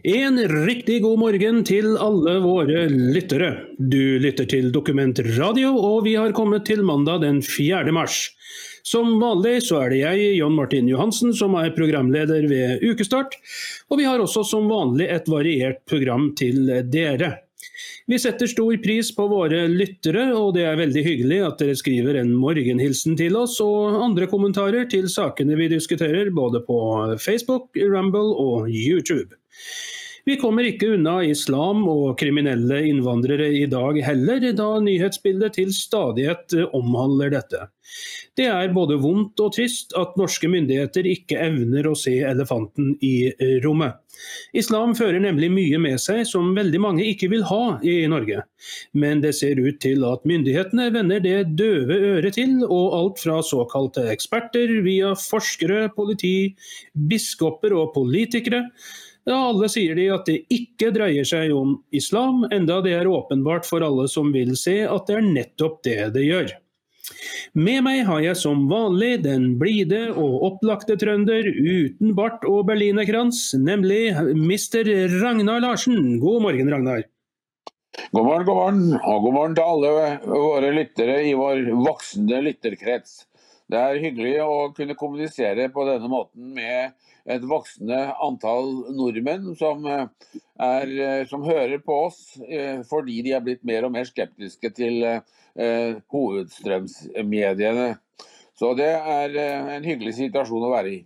En riktig god morgen til alle våre lyttere. Du lytter til Dokument Radio, og vi har kommet til mandag den 4. mars. Som vanlig så er det jeg, John Martin Johansen, som er programleder ved Ukestart, og vi har også som vanlig et variert program til dere. Vi setter stor pris på våre lyttere, og det er veldig hyggelig at dere skriver en morgenhilsen til oss og andre kommentarer til sakene vi diskuterer både på Facebook, Rumble og YouTube. Vi kommer ikke unna islam og kriminelle innvandrere i dag heller, da nyhetsbildet til stadighet omhandler dette. Det er både vondt og trist at norske myndigheter ikke evner å se elefanten i rommet. Islam fører nemlig mye med seg som veldig mange ikke vil ha i Norge. Men det ser ut til at myndighetene vender det døve øret til, og alt fra såkalte eksperter via forskere, politi, biskoper og politikere. Ja, alle sier de at det ikke dreier seg om islam, enda det er åpenbart for alle som vil se at det er nettopp det det gjør. Med meg har jeg som vanlig den blide og opplagte trønder uten bart og berlinerkrans, nemlig Mr. Ragnar Larsen. God morgen, Ragnar. God morgen, og god morgen til alle våre lyttere i vår voksende lytterkrets. Det er hyggelig å kunne kommunisere på denne måten med et voksende antall nordmenn som hører på oss fordi de er blitt mer og mer skeptiske til hovedstrømsmediene. Så det er en hyggelig situasjon å være i.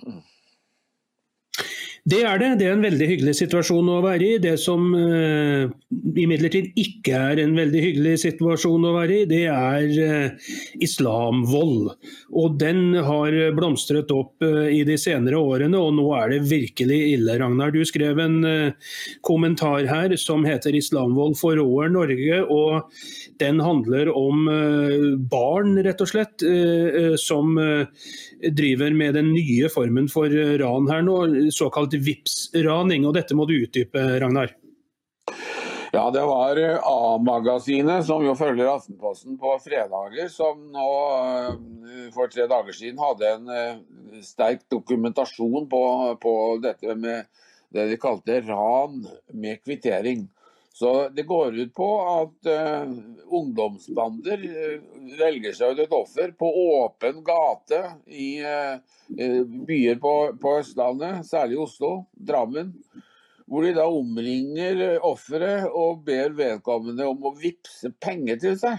Det er en veldig hyggelig situasjon å være i. Det som imidlertid ikke er en veldig hyggelig situasjon å være i, det er islamvold. Og den har blomstret opp i de senere årene, og nå er det virkelig ille, Ragnar. Du skrev en kommentar her som heter «Islamvold forråder Norge», og den handler om barn, rett og slett, som driver med den nye formen for ran her nå, såkalt Vipps-raning, og dette må du utdype, Ragnar. Ja, det var A-magasinet, som jo følger Aftenposten på fredager, som nå for 3 dager siden hadde en sterk dokumentasjon på dette med det de kalte ran med kvittering. Så det går ut på at ungdomsbander velger seg ut et offer på åpen gate i byer på Østlandet, særlig Oslo, Drammen, hvor de da omringer offeret og ber vedkommende om å vippse penger til seg.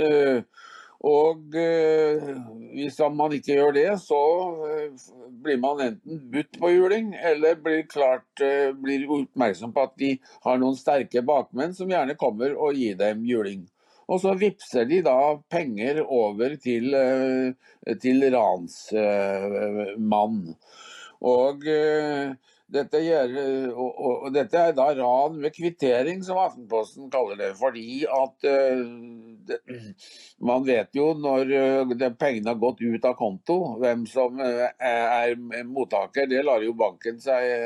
Og hvis man ikke gjør det, så blir man enten budt på juling, eller blir oppmerksom på at de har noen sterke bakmenn som gjerne kommer og gir dem juling. Og så vippser de da penger over til ransmann. Og dette er da ran med kvittering, som Aftenposten kaller det, fordi at man vet jo når pengene har gått ut av konto, hvem som er mottaker. Det lar jo banken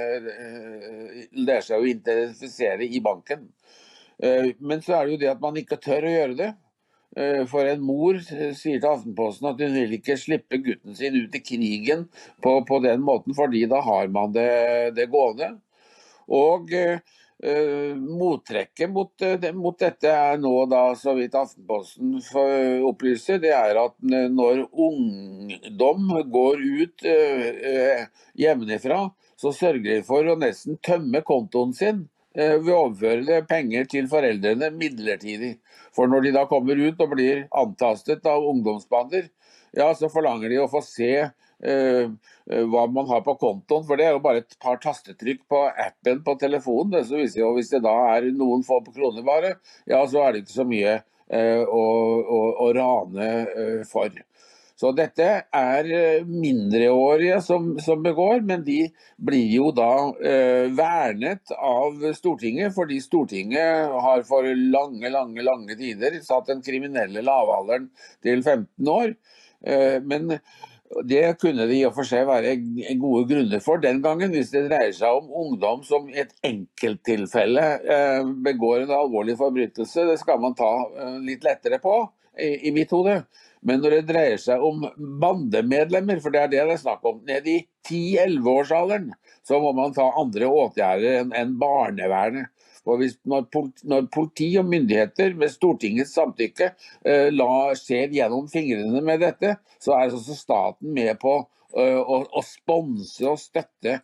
lære seg å identifisere i banken. Men så er det jo det at man ikke tør å gjøre det. For en mor sier til Aftenposten at hun vil ikke slippe gutten sin ut i krigen på den måten, fordi da har man det gående. Og mottrekket mot dette er nå da, så vidt Aftenposten opplyser, det er at når ungdom går ut hjemmefra, så sørger de for å nesten tømme kontoen sin ved å overføre penger til foreldrene midlertidig. For når de da kommer ut og blir antastet av ungdomsbander, ja, så forlanger de å få se hva man har på kontoen, for det er jo bare et par tastetrykk på appen på telefonen. Det så viser jo, hvis det da er noen få på kroner bare, ja, så er det ikke så mye å rane for. Så dette er mindreårige som begår, men de blir jo da vernet av Stortinget, fordi Stortinget har for lange tider satt den kriminelle lavalderen til 15 år. Men det kunne det i og for seg være gode grunner for den gangen, hvis det dreier seg om ungdom som i et enkelttilfelle begår en alvorlig forbrytelse. Det skal man ta litt lettere på, i mitt hode. Men når det dreier seg om bandemedlemmer, for det er det snakk om, ned i 10-11-årsalderen, så må man ta andre åtgjerder enn barnevernet. Og når politi og myndigheter med Stortingets samtykke ser gjennom fingrene med dette, så også staten med på å sponse og støtte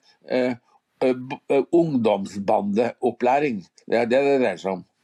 ungdomsbandeopplæring. Det det dreier seg om.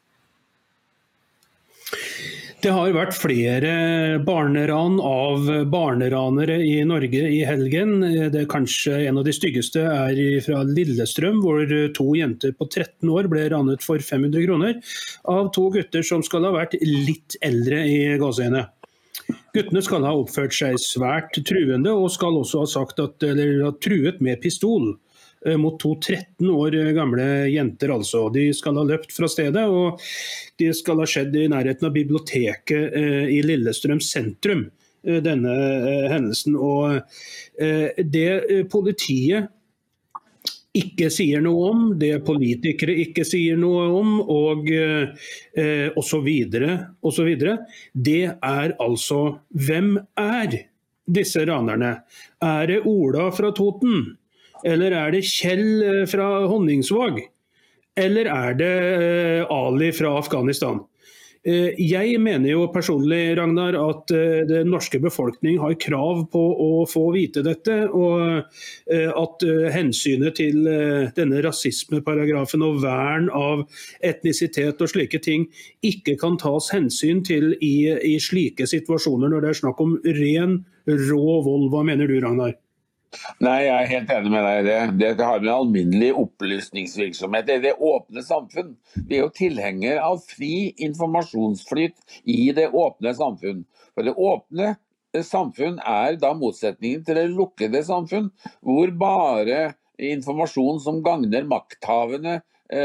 Det har vært flere barneran av barneranere i Norge i helgen. Det kanskje en av de styggeste fra Lillestrøm, hvor 2 jenter på 13 år ble ranet for 500 kroner av 2 gutter som skal ha vært litt eldre i gåseøyne. Guttene skal ha oppført seg svært truende og skal også ha truet med pistol mot 2 13 år gamle jenter. Altså. De skal ha løpt fra stedet, og de skal ha skjedd i nærheten av biblioteket i Lillestrøm sentrum, denne hendelsen. Og det politiet ikke sier noe om, det politikere ikke sier noe om, og så videre, det altså hvem disse ranerne? Det Ola fra Toten? Eller det Kjell fra Honningsvåg? Eller det Ali fra Afghanistan? Jeg mener jo personlig, Ragnar, at den norske befolkning har krav på å få vite dette, og at hensynet til denne rasismeparagrafen og vern av etnisitet og slike ting ikke kan tas hensyn til i slike situasjoner når det snakk om ren, rå vold. Hva mener du, Ragnar? Nei, jeg helt enig med deg i det. Det har med alminnelig opplysningsvirksomhet i det åpne samfunn. Vi jo tilhenger av fri informasjonsflyt i det åpne samfunn. For det åpne samfunn da motsetningen til det lukkede samfunn, hvor bare informasjon som gagner makthavende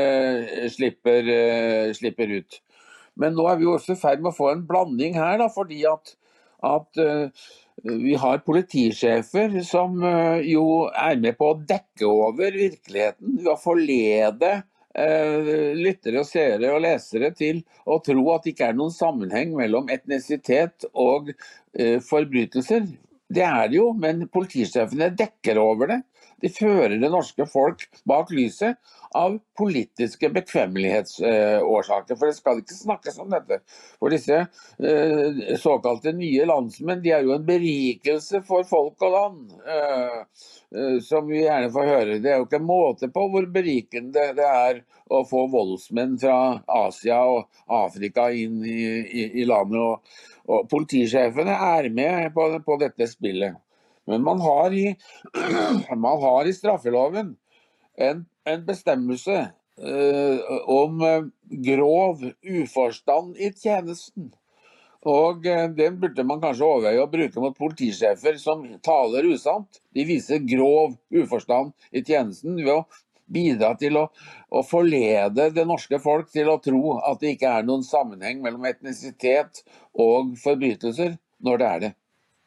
slipper ut. Men nå vi også i ferd med å få en blanding her, da, fordi at vi har politisjefer som jo med på å dekke over virkeligheten, ved å forlede lyttere og seere og lesere til å tro at det ikke noen sammenheng mellom etnisitet og forbrytelser. Det det jo, men politisjefene dekker over det. De fører det norske folk bak lyset av politiske bekvemmelighetsårsaker, for det skal ikke snakkes om dette. For disse såkalte nye landsmenn, de jo en berikelse for folk og land, som vi gjerne får høre. Det jo ikke en måte på hvor berikende det å få voldsmenn fra Asia og Afrika inn i landet, og politisjefene med på dette spillet. Men man har i straffeloven en bestemmelse om grov uforstand i tjenesten. Og den burde man kanskje overveie å bruke mot politisjefer som taler usant. De viser grov uforstand i tjenesten ved å bidra til å forlede det norske folk til å tro at det ikke noen sammenheng mellom etnisitet og forbrytelser, når det det.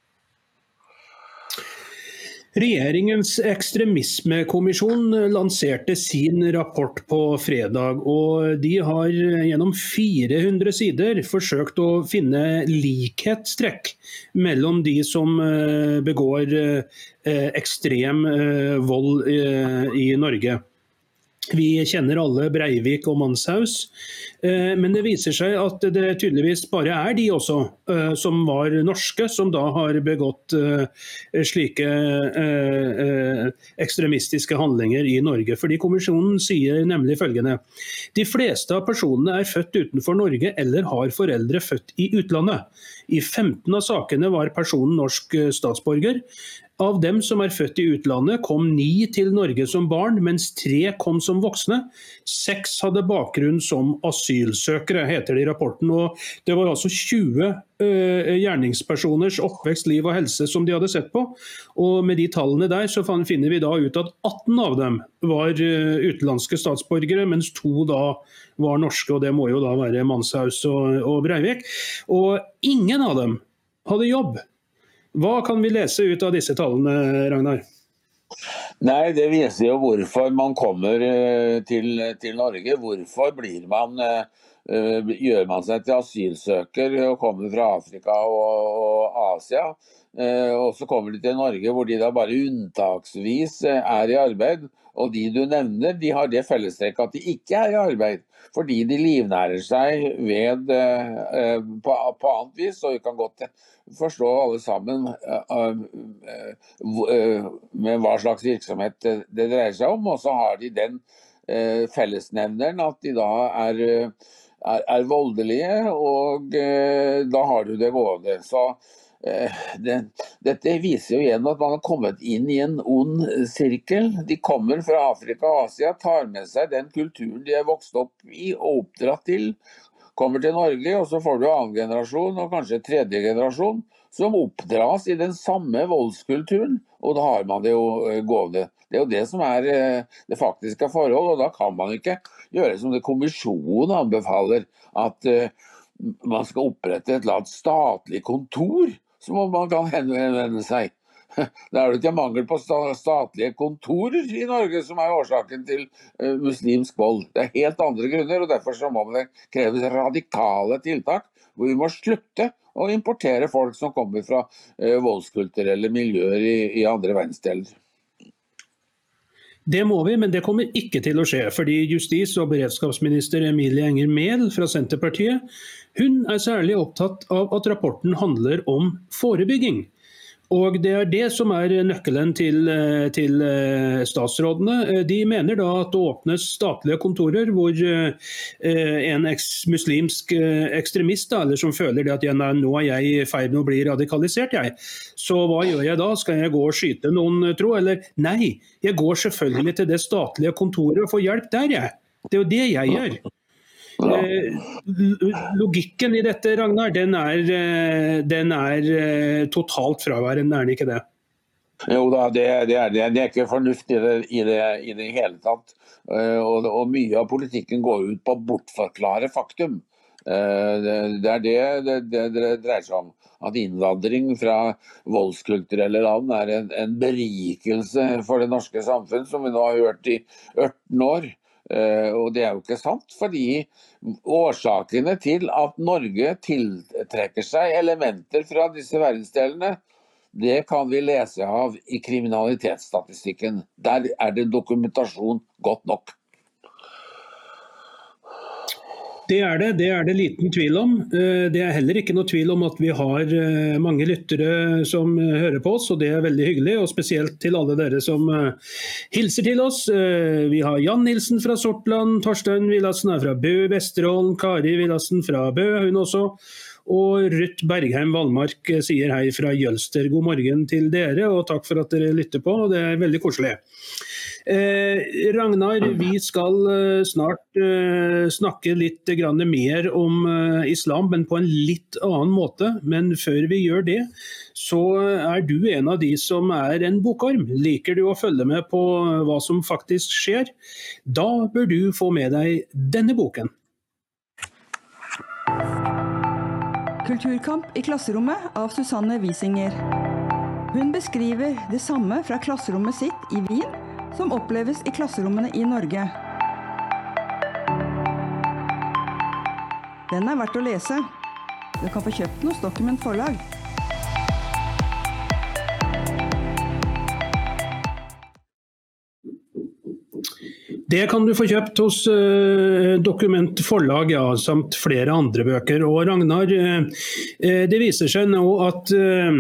Regjeringens ekstremismekommisjon lanserte sin rapport på fredag, og de har gjennom 400 sider forsøkt å finne likhetstrekk mellom de som begår ekstrem vold i Norge. Vi kjenner alle Breivik og Manshaus, men det viser seg at det tydeligvis bare de også som var norske, som da har begått slike ekstremistiske handlinger i Norge. Fordi kommisjonen sier nemlig følgende: de fleste av personene født utenfor Norge eller har foreldre født i utlandet. I 15 av sakene var personen norsk statsborger. Av dem som født i utlandet kom 9 til Norge som barn, mens 3 kom som voksne. 6 hadde bakgrunn som asylsøkere, heter det i rapporten. Og det var altså 20 gjerningspersoners oppvekst, liv og helse som de hadde sett på. Og med de tallene der så finner vi da ut at 18 av dem var utenlandske statsborgere, mens 2 da var norske, og det må jo da være Manshaus og Breivik. Og ingen av dem hadde jobb. Hva kan vi lese ut av disse tallene, Ragnar? Nei, det viser jo hvorfor man kommer til Norge. Hvorfor gjør man seg til asylsøker og kommer fra Afrika og Asia. Og så kommer de til Norge hvor de da bare unntaksvis i arbeid. Og de du nevner, de har det fellestrekk at de ikke i arbeid, fordi de livnærer seg på annet vis, og vi kan godt forstå alle sammen med hva slags virksomhet det dreier seg om, og så har de den fellesnevneren at de da er voldelige, og da har du det gående. Så dette viser jo igjen at man har kommet inn i en ond sirkel. De kommer fra Afrika og Asia, tar med seg den kulturen de er vokst opp i og oppdratt til, kommer til Norge, og så får du annen generasjon og kanskje tredje generasjon som oppdras i den samme voldskulturen, og da har man det jo gående. Det er jo det som er det faktiske forhold, og da kan man ikke gjøre som det kommisjonen anbefaler, at man skal opprette et eller annet statlig kontor som man kan henvende seg. Det er jo ikke mangel på statlige kontorer i Norge som er årsaken til muslimsk vold. Det er helt andre grunner, og derfor så må det kreves radikale tiltak, hvor vi må slutte å importere folk som kommer fra voldskulturelle miljøer i andre verdensdeler. Det må vi, men det kommer ikke til å skje, fordi justis- og beredskapsminister Emilie Enger Mehl fra Senterpartiet, hun er særlig opptatt av at rapporten handler om forebygging. Og det er det som er nøkkelen til statsrådene. De mener da at det åpnes statlige kontorer hvor en muslimsk ekstremist, eller som føler det at nå er jeg i ferd med å bli radikalisert, så hva gjør jeg da? Skal jeg gå og skyte noen, tro? Eller nei, jeg går selvfølgelig til det statlige kontoret og får hjelp der, jeg. Det er jo det jeg gjør. Logikken i dette, Ragnar, den er totalt fraværende, er den ikke det? Jo da, det er ikke fornuft i det hele tatt. Og mye av politikken går ut på å bortforklare faktum. Det er det dreier seg om. At innvandring fra voldskulturelle land er en berikelse for det norske samfunn, som vi nå har hørt i 18 år. Og det er jo ikke sant, fordi årsakene til at Norge tiltrekker seg elementer fra disse verdensdelene, det kan vi lese av i kriminalitetsstatistikken. Der er det dokumentasjon godt nok. Det er det liten tvil om. Det er heller ikke noe tvil om at vi har mange lyttere som hører på oss, og det er veldig hyggelig, og spesielt til alle dere som hilser til oss. Vi har Jan Nilsen fra Sortland, Torstein Villassen er fra Bø, Vesterålen, Kari Villassen fra Bø, hun også, og Ruth Bergheim Valmark sier hei fra Jølster. God morgen til dere, og takk for at dere lytter på, det er veldig koselig. Ragnar, vi skal snart snakke litt mer om islam, men på en litt annen måte. Men før vi gjør det, så er du en av de som er en bokorm. Liker du å følge med på hva som faktisk skjer? Da bør du få med deg denne boken. Kulturkamp i klasserommet av Susanne Wiesinger. Hun beskriver det samme fra klasserommet sitt i Wien som oppleves i klasserommene i Norge. Den er verdt å lese. Du kan få kjøpt den hos Document forlag. Det kan du få kjøpt hos Document forlag, ja, samt flere andre bøker. Og Ragnar, det viser seg nå at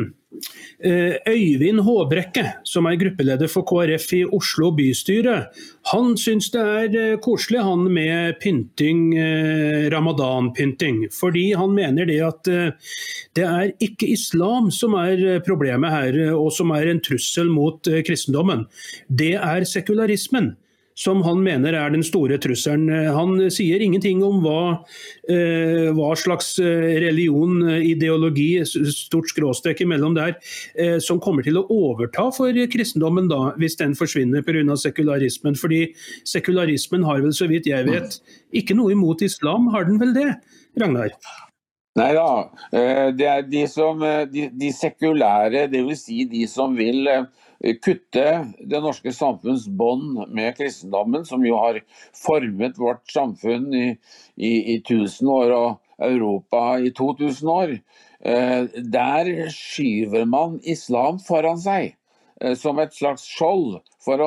Øyvind Håbrekke, som er gruppeleder for KrF i Oslo bystyre, han synes det er koselig han med pynting, ramadan-pynting, fordi han mener det at det er ikke islam som er problemet her, og som er en trussel mot kristendommen. Det er sekularismen som han mener er den store trusselen. Han sier ingenting om hva slags religion, ideologi, stort skråstrek imellom der, som kommer til å overta for kristendommen da, hvis den forsvinner på grunn av sekularismen. Fordi sekularismen har vel, så vidt jeg vet, ikke noe imot islam, har den vel det, Ragnar? Nei da, det er de sekulære, det vil si de som vil kutte det norske samfunns bånd med kristendommen, som jo har formet vårt samfunn i 1000 år og Europa i 2000 år. Der skyver man islam foran seg. som et slags skjold for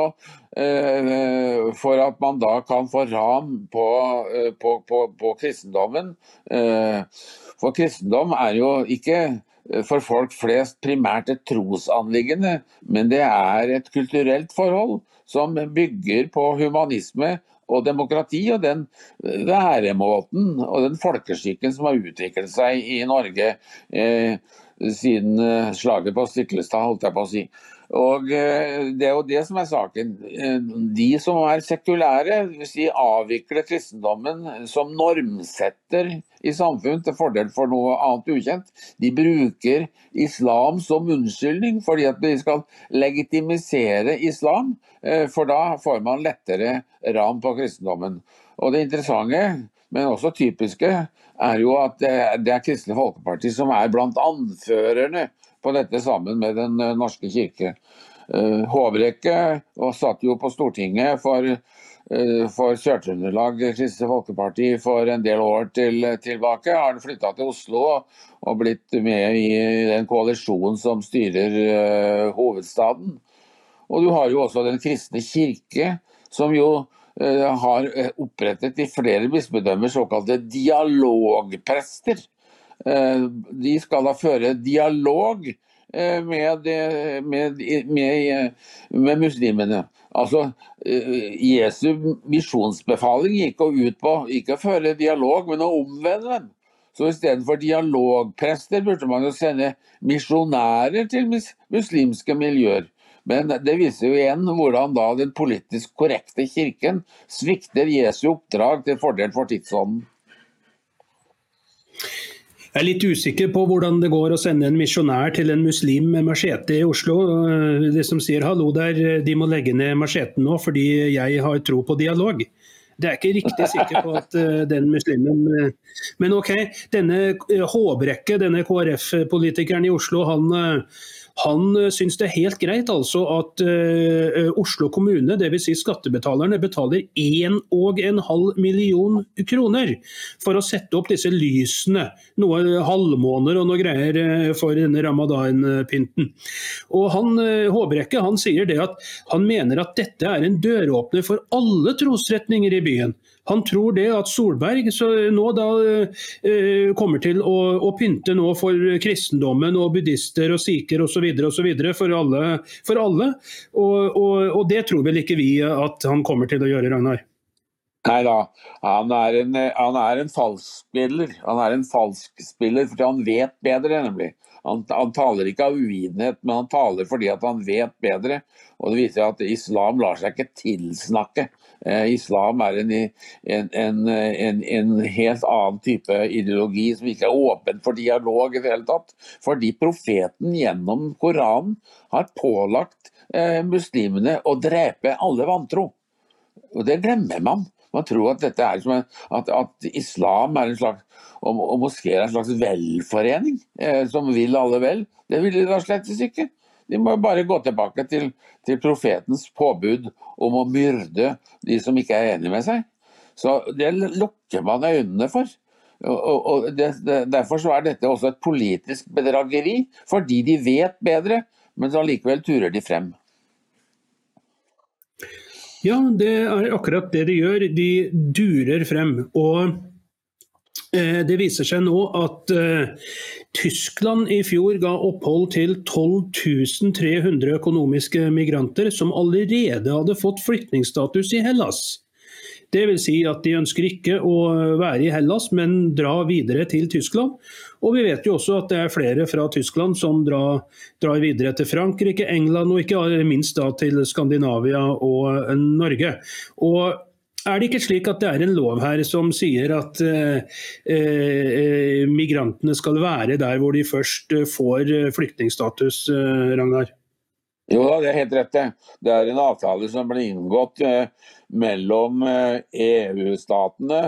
at man da kan få ram på kristendommen. For kristendom jo ikke for folk flest primært et trosanliggende, men det et kulturelt forhold som bygger på humanisme og demokrati, og den væremåten og den folkeskikken som har utviklet seg i Norge siden slaget på Stiklestad, holdt jeg på å si. Og det jo det som saken. De som sekulære, det vil si avvikler kristendommen som normsetter i samfunn til fordel for noe annet ukjent, de bruker islam som unnskyldning fordi at de skal legitimisere islam, for da får man lettere ram på kristendommen. Og det interessante, men også typiske, jo at det Kristelig Folkeparti som blant anførerne på dette sammen med den norske kirke. Håbrekke satt jo på Stortinget for Sør-Trøndelag Kristelig Folkeparti for en del år tilbake. Har flyttet til Oslo og blitt med i den koalisjonen som styrer hovedstaden. Og du har jo også den kristne kirke, som jo har opprettet i flere bispedømmer såkalte dialogprester. De skal da føre dialog med muslimene. Altså, Jesu misjonsbefaling gikk ut på ikke å føre dialog, men å omvende dem. Så i stedet for dialogprester burde man jo sende misjonærer til muslimske miljøer. Men det viser jo igjen hvordan da den politisk korrekte kirken svikter Jesu oppdrag til fordel for tidsånden. Jeg litt usikker på hvordan det går å sende en misjonær til en muslim med machete i Oslo. Det som sier hallo der, de må legge ned macheten nå fordi jeg har tro på dialog. Det ikke riktig sikker på at den muslimen... Men ok, denne Håbrekke, denne KrF-politikeren i Oslo, han synes det helt greit altså at Oslo kommune, det vil si skattebetalerne, betaler 1,5 million kroner for å sette opp disse lysene, noe halvmåner og noe greier for denne ramadan-pynten. Og Håbrekke, han sier det at han mener at dette en døråpner for alle trosretninger i byen. Han tror det at Solberg nå da kommer til å pynte nå for kristendommen og buddhister og sikher og så videre for alle. Og det tror vel ikke vi at han kommer til å gjøre, Ragnar? Neida, han en falskspiller. Han en falskspiller fordi han vet bedre, nemlig. Han taler ikke av uvitenhet, men han taler fordi at han vet bedre. Og det viser at islam lar seg ikke tilsnakke. Islam en helt annen type ideologi som ikke åpen for dialog i det hele tatt. Fordi profeten gjennom Koranen har pålagt muslimene å drepe alle vantro. Og det glemmer man. Man tror at dette som at islam en slags, og moské en slags velforening som vil alle vel. Det vil de da slett ikke. De må bare gå tilbake til profetens påbud om å myrde de som ikke enige med seg. Så det lukker man øynene for. Og derfor så dette også et politisk bedrageri, fordi de vet bedre, men så likevel turer de frem. Ja, det akkurat det de gjør. De durer frem. Og det viser seg nå at Tyskland i fjor ga opphold til 12 300 økonomiske migranter som allerede hadde fått flyktningstatus i Hellas. Det vil si at de ønsker ikke å være i Hellas, men dra videre til Tyskland. Og vi vet jo også at det flere fra Tyskland som drar videre til Frankrike, England og ikke minst da til Skandinavia og Norge. Og det ikke slik at det en lov her som sier at migrantene skal være der hvor de først får flyktningstatus, Ragnar? Jo, det helt rett det. Det en avtale som ble inngått mellom EU-statene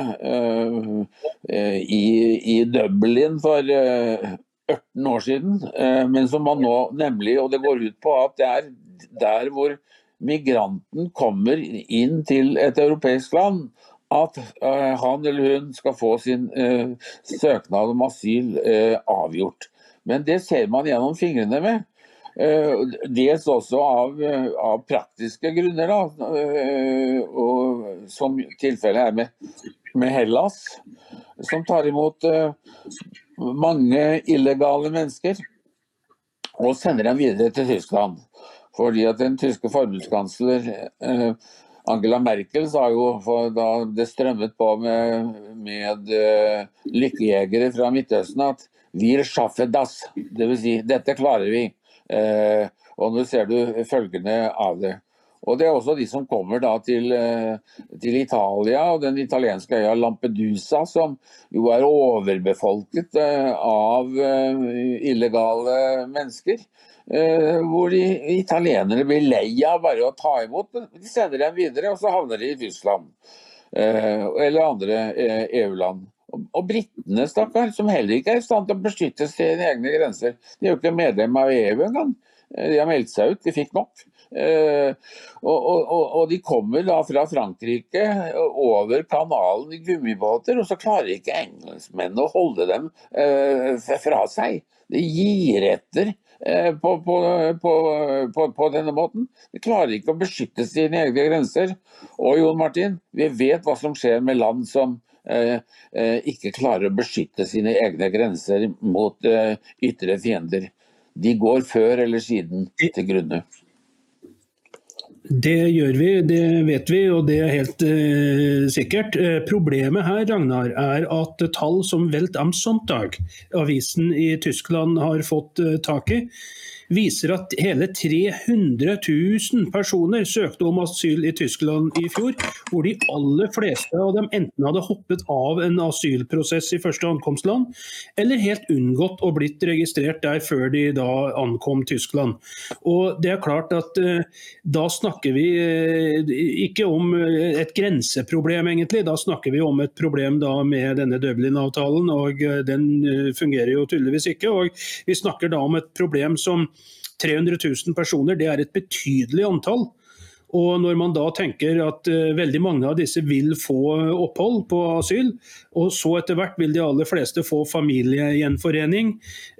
i Dublin for 18 år siden, men som man nå nemlig, og det går ut på at det der hvor migranten kommer inn til et europeisk land, at han eller hun skal få sin søknad om asyl avgjort. Men det ser man gjennom fingrene med. Dels også av praktiske grunner, da, og som tilfellet er med Hellas, som tar imot mange illegale mennesker og sender dem videre til Tyskland. Fordi at den tyske forbundskansler Angela Merkel sa jo, for da det strømmet på med lykkejegere fra Midtøsten, at «Wir schaffen das», det vil si, dette klarer vi. Og nå ser du følgende av det. Og det er også de som kommer da til Italia og den italienske øya Lampedusa, som jo er overbefolket av illegale mennesker, hvor de italienere blir lei av bare å ta imot. De sender dem videre, og så havner de i Tyskland eller andre EU-land. Og brittene, stakkar, som heller ikke er i stand til å beskytte sine egne grenser. De er jo ikke medlem av EU engang. De har meldt seg ut, de fikk nok. Og de kommer da fra Frankrike over kanalen i gummibåter, og så klarer ikke engelskmennene å holde dem fra seg. De gir etter på denne måten. De klarer ikke å beskytte sine egne grenser. Og Jon Martin, vi vet hva som skjer med land som ikke klarer å beskytte sine egne grenser mot ytre fiender. De går før eller siden til grunne. Det gjør vi, det vet vi, og det er helt sikkert. Problemet her, Ragnar, er at tall som Welt am Sonntag, avisen i Tyskland har fått tak i, viser at hele 300 000 personer søkte om asyl i Tyskland i fjor, hvor de aller fleste av dem enten hadde hoppet av en asylprosess i første ankomstland, eller helt unngått å blitt registrert der før de da ankom Tyskland. Og det er klart at da snakker vi ikke om et grenseproblem egentlig, da snakker vi om et problem da med denne Dublin-avtalen, og den fungerer jo tydeligvis ikke, og vi snakker da om et problem som 300 000 personer, det er et betydelig antall. Og når man da tenker at veldig mange av disse vil få opphold på asyl, og så etter hvert vil de aller fleste få familiegjenforening,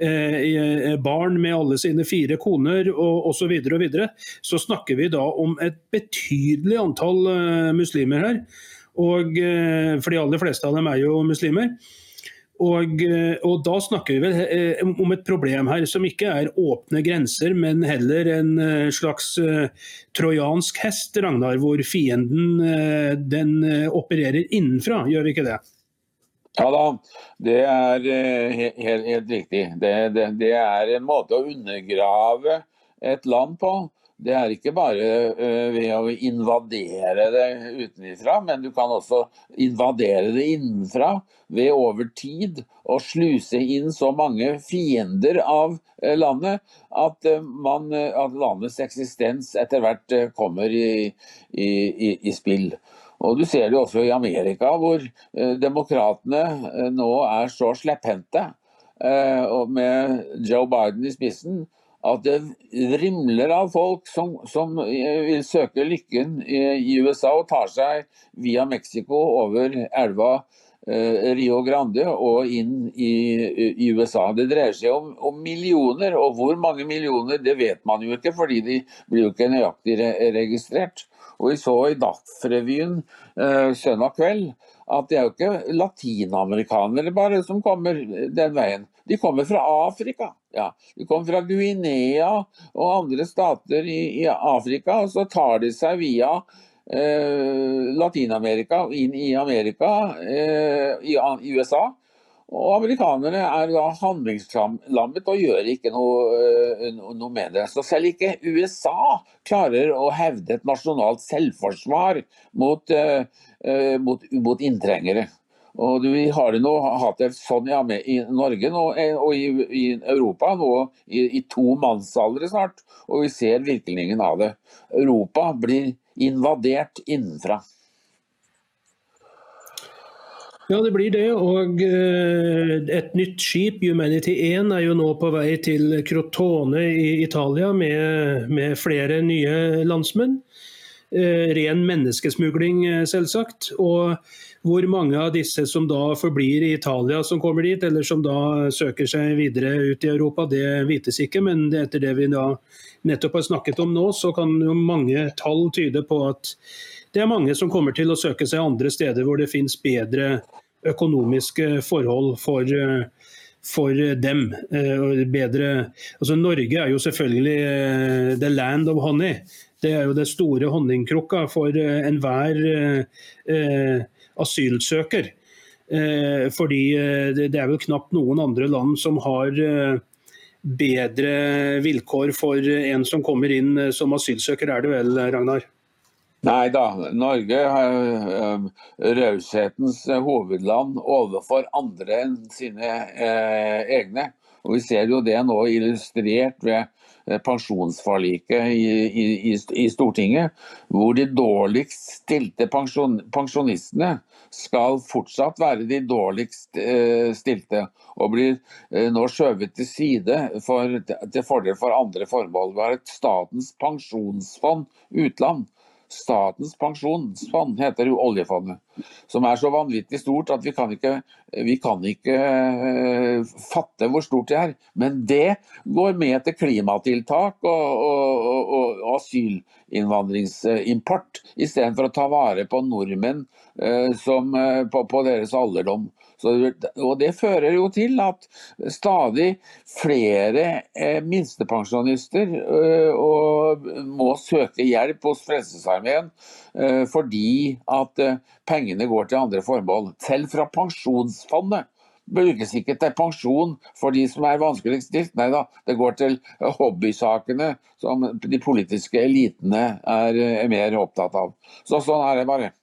barn med alle sine 4 koner og så videre, så snakker vi da om et betydelig antall muslimer her. Og for de aller fleste av dem er jo muslimer. Og da snakker vi vel om et problem her som ikke er åpne grenser, men heller en slags trojansk hest, Ragnar, hvor fienden den opererer innenfra, gjør vi ikke det? Ja da, det er helt riktig. Det er en måte å undergrave et land på. Det er ikke bare ved å invadere det utenfra, men du kan også invadere det innenfra ved over tid å sluse inn så mange fiender av landet at landets eksistens etter hvert kommer i spill. Og du ser det også i Amerika, hvor demokratene nå er så slepphendte, og med Joe Biden i spissen, at det rimler av folk som vil søke lykken i USA og tar seg via Mexico over elva Rio Grande og inn i USA. Det dreier seg om millioner, og hvor mange millioner det vet man jo ikke, fordi de blir jo ikke nøyaktig registrert. Og vi så i DAF-revyen søndag kveld at det er jo ikke latinamerikanere bare som kommer den veien. De kommer fra Afrika. Ja, de kommer fra Guinea og andre stater i Afrika, og så tar de seg via Latinamerika inn i Amerika, i USA. Og amerikanerne er da handlingslammet og gjør ikke noe med det. Så selv ikke USA klarer å hevde et nasjonalt selvforsvar mot inntrengere. Og vi har nå hatt det sånn i Norge nå, og i Europa nå i 2 mannsaldre snart, og vi ser virkningen av det. Europa blir invadert innenfra. Ja, det blir det, og et nytt skip, Humanity 1, er jo nå på vei til Crotone i Italia med flere nye landsmenn. ren menneskesmugling, selvsagt. Og hvor mange av disse som da forblir i Italia som kommer dit, eller som da søker seg videre ut i Europa, det vites ikke. Men etter det vi da nettopp har snakket om nå, så kan jo mange tall tyde på at det mange som kommer til å søke seg andre steder hvor det finnes bedre økonomiske forhold for dem. Bedre, altså Norge jo selvfølgelig the land of honey. Det jo det store honningkrukka for enhver asylsøker. Fordi det vel knapt noen andre land som har bedre vilkår for en som kommer inn som asylsøker, det vel, Ragnar? Nei da, Norge har raushetens hovedland overfor andre enn sine egne. Og vi ser jo det nå illustrert ved pensjonsforliket i Stortinget, hvor de dårligst stilte pensjonistene skal fortsatt være de dårligst stilte, og blir nå skjøvet til side til fordel for andre formål. Vi har et Statens pensjonsfond utland. Statens pensjonsfond heter jo oljefondet, som så vanvittig stort at vi kan ikke fatte hvor stort det Men det går med til klimatiltak og asylinnvandringsimport, i stedet for å ta vare på nordmenn på deres alderdom. Og det fører jo til at stadig flere minstepensjonister må søke hjelp hos Frelsesarmeen fordi at pengene går til andre formål. Selv fra pensjonsfondet brukes ikke til pensjon for de som vanskeligst stilt. Nei da, det går til hobbysakene som de politiske elitene mer opptatt av. Så sånn det bare.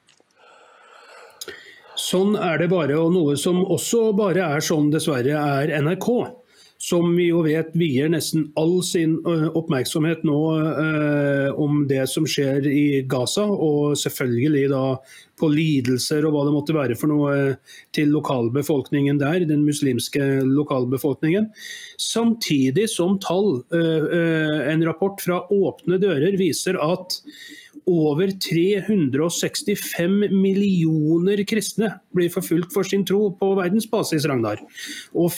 Sånn det bare, og noe som også bare sånn dessverre NRK, som vi jo vet vier nesten all sin oppmerksomhet nå om det som skjer i Gaza, og selvfølgelig da på lidelser og hva det måtte være for noe til lokalbefolkningen der, den muslimske lokalbefolkningen. Samtidig som tall, en rapport fra Åpne dører viser at over 365 millioner kristne blir forfulgt for sin tro på verdensbasis, Ragnar. Og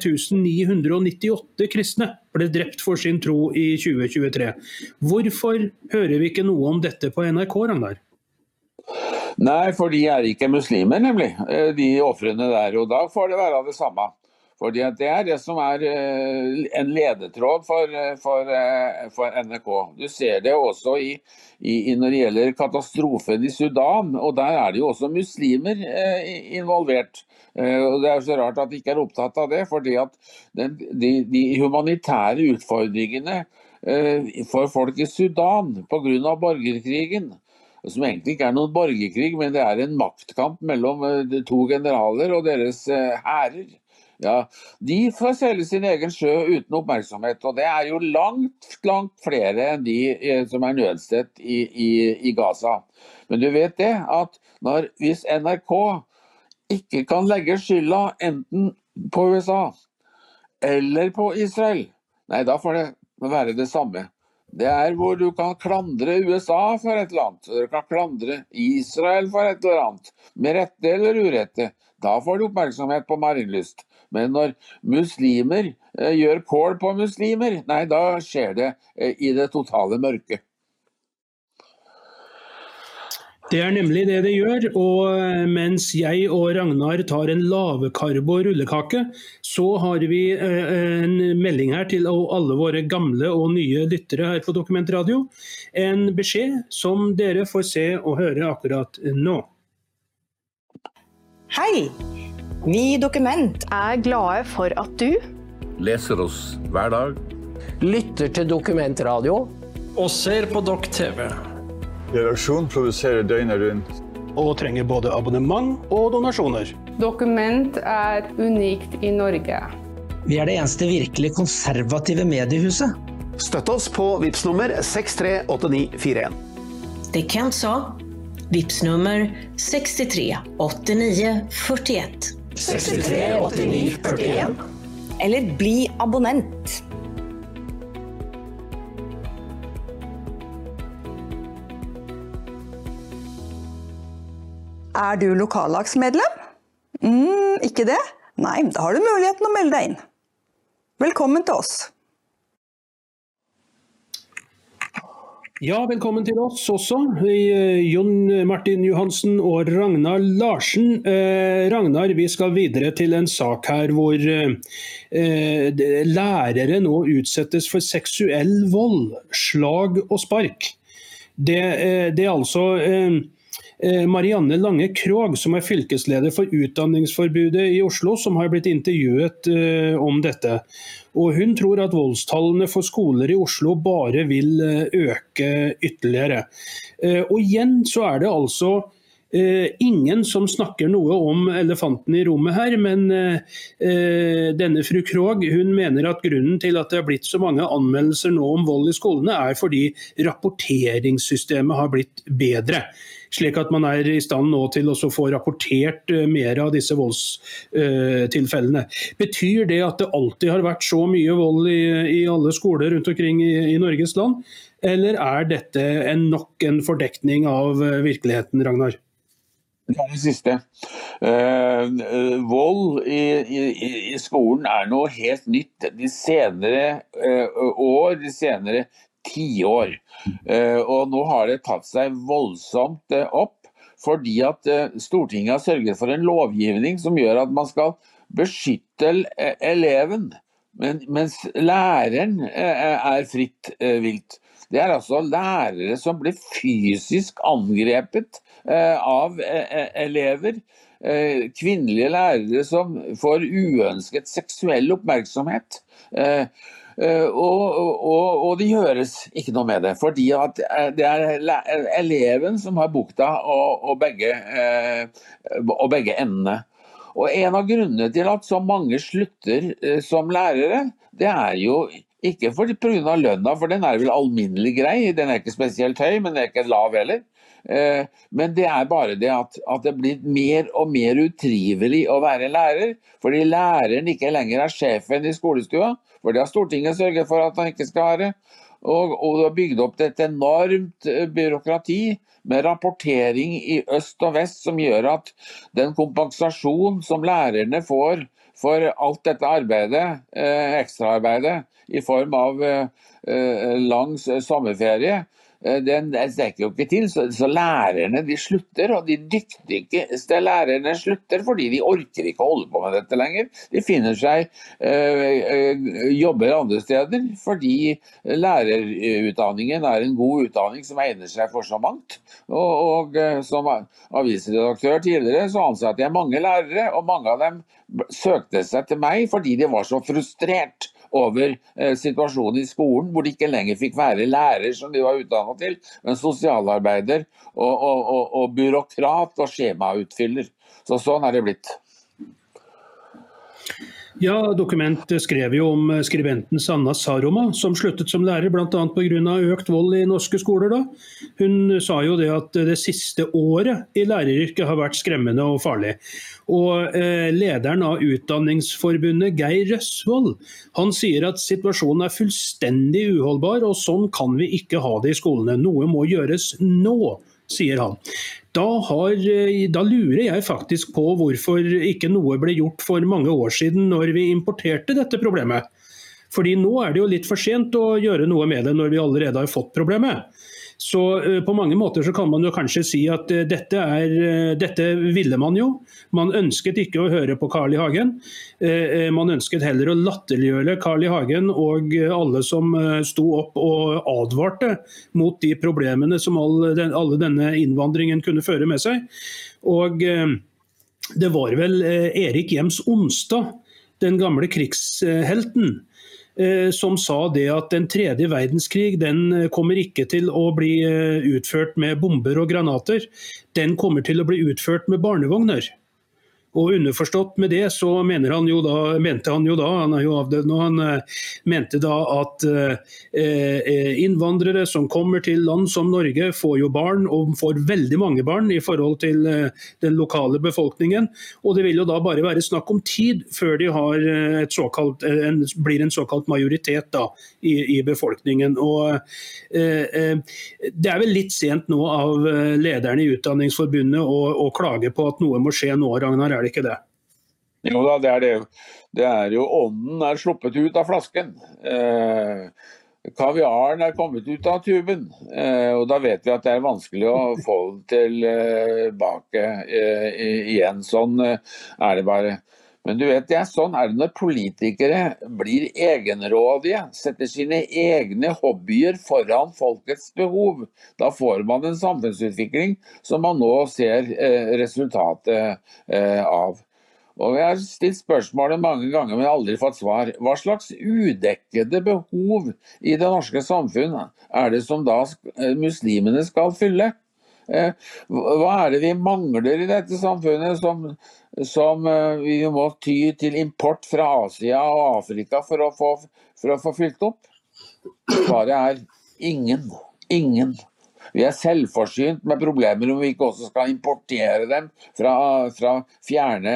4998 kristne ble drept for sin tro i 2023. Hvorfor hører vi ikke noe om dette på NRK, Ragnar? Nei, for de ikke muslimer, nemlig. De ofrene der, og da får det være det samme. Fordi det det som en ledetråd for NRK. Du ser det også når det gjelder katastrofen i Sudan, og der det jo også muslimer involvert. Og det så rart at de ikke opptatt av det, fordi at de humanitære utfordringene for folk i Sudan på grunn av borgerkrigen, som egentlig ikke noen borgerkrig, men det en maktkamp mellom to generaler og deres hærer. Ja, de får selge sin egen sjø uten oppmerksomhet, og det jo langt flere enn de som nødstedt i Gaza. Men du vet det, at hvis NRK ikke kan legge skylda enten på USA eller på Israel, nei, da får det være det samme. Det hvor du kan klandre USA for et eller annet, og du kan klandre Israel for et eller annet, med rette eller urette. Da får du oppmerksomhet på Marienlyst. Men når muslimer gjør kål på muslimer, nei, da skjer det i det totale mørket. Det nemlig det gjør, og mens jeg og Ragnar tar en lavkarbo rullekake, så har vi en melding her til alle våre gamle og nye lyttere her på Dokument Radio. En beskjed som dere får se og høre akkurat nå. Hei! Vi i Dokument glade for at du leser oss hver dag, lytter til Dokument Radio og ser på Dok TV. Redaksjon produserer døgnet rundt og trenger både abonnement og donasjoner. Dokument unikt i Norge. Vi det eneste virkelig konservative mediehuset. Støtt oss på Vipps-nummer 638941. Det Kent sa. Vipps-nummer 638941. 638941. Eller bli abonnent. du lokallagsmedlem? Ikke det? Nei, da har du muligheten å melde deg inn. Velkommen til oss. Ja, velkommen til oss også, Jon Martin Johansen og Ragnar Larsen. Ragnar, vi skal videre til en sak her hvor lærere nå utsettes for seksuell vold, slag og spark. Det er altså Marianne Lange Krogh, som er fylkesleder for Utdanningsforbudet i Oslo, som har blitt intervjuet om dette. Og hun tror at voldstallene for skoler i Oslo bare vil øke ytterligere. Og igjen så er det altså ingen som snakker noe om elefanten i rommet her, men denne fru Krogh, hun mener at grunnen til at det har blitt så mange anmeldelser nå om vold i skolene er fordi rapporteringssystemet har blitt bedre, slik at man er i stand nå til å få rapportert mer av disse voldstilfellene. Betyr det at det alltid har vært så mye vold i alle skoler rundt omkring i Norges land, eller er dette nok en fordekning av virkeligheten, Ragnar? Det er det siste. Vold i skolen er noe helt nytt de senere år, de senere 10 år. Og nå har det tatt seg voldsomt opp, fordi at Stortinget har sørget for en lovgivning som gjør at man skal beskytte eleven, mens læreren er fritt vilt. Det er altså lærere som blir fysisk angrepet av elever, kvinnelige lærere som får uønsket seksuell oppmerksomhet, og det gjøres ikke noe med det, fordi at det er eleven som har bukta og begge endene. Og en av grunnene til at så mange slutter som lærere, det er jo ikke på grunn av lønna, for den er vel alminnelig grei, den er ikke spesielt høy, men den er ikke lav heller. Men det er bare det at det blir mer og mer utrivelig å være lærer, fordi læreren ikke lenger er sjefen i skolestua, for det har Stortinget sørget for at han ikke skal være, og det har bygd opp et enormt byråkrati med rapportering i øst og vest som gjør at den kompensasjon som lærerne får for alt dette arbeidet, ekstraarbeidet, i form av lang sommerferie, den strekker jo ikke til, så lærerne de slutter, og de dyktigste lærerne slutter fordi de orker ikke holde på med dette lenger. De finner seg jobber andre steder, fordi lærerutdanningen er en god utdanning som egner seg for så mangt. Og som avisredaktør tidligere så ansatte jeg mange lærere, og mange av dem søkte seg til meg fordi de var så frustrert over situasjonen i skolen, hvor de ikke lenger fikk være lærer som de var utdannet til, men sosialarbeider og byråkrat og skjemautfyller. Så sånn er det blitt. Ja, Dokument skrev jo om skribenten Sanna Saroma, som sluttet som lærer blant annet på grunn av økt vold i norske skoler da. Hun sa jo det at det siste året i læreryrket har vært skremmende og farlig. Og lederen av Utdanningsforbundet, Geir Røsvold, han sier at situasjonen er fullstendig uholdbar, og sånn kan vi ikke ha det i skolene. Noe må gjøres nå, sier han. Da lurer jeg faktisk på hvorfor ikke noe ble gjort for mange år siden når vi importerte dette problemet. Fordi nå er det jo litt for sent å gjøre noe med det når vi allerede har fått problemet. Så på mange måter så kan man jo kanskje si at dette ville man jo. Man ønsket ikke å høre på Carl I. Hagen. Man ønsket heller å latterliggjøre Carl I. Hagen og alle som sto opp og advarte mot de problemene som alle denne innvandringen kunne føre med seg. Og det var vel Erik Jems Onstad, den gamle krigshelten, som sa det at den tredje verdenskrig, den kommer ikke til å bli utført med bomber og granater. Den kommer til å bli utført med barnevogner. Og underforstått med det så mente han jo da, han er jo avdød nå, han mente da at innvandrere som kommer til land som Norge får jo barn, og får veldig mange barn i forhold til den lokale befolkningen, og det vil jo da bare være snakk om tid før de har blir en såkalt majoritet da, i befolkningen. Og det er vel litt sent nå av lederne i Utdanningsforbundet å klage på at noe må skje nå, Ragnar, er det ikke det? Jo da, det er det. Det er jo, ånden er sluppet ut av flasken. Kaviaren er kommet ut av tuben, og da vet vi at det er vanskelig å få det tilbake igjen. Sånn er det bare. Men du vet, sånn er det når politikere blir egenrådige, setter sine egne hobbyer foran folkets behov. Da får man en samfunnsutvikling som man nå ser resultatet av. Og jeg har stilt spørsmålet mange ganger, men aldri fått svar. Hva slags udekkede behov i det norske samfunn er det som da muslimene skal fylle? Hva er det vi mangler i dette samfunnet som vi må ty til import fra Asia og Afrika for å få fylt opp? Svaret er ingen. Vi er selvforsynt med problemer om vi ikke også skal importere dem fra fjerne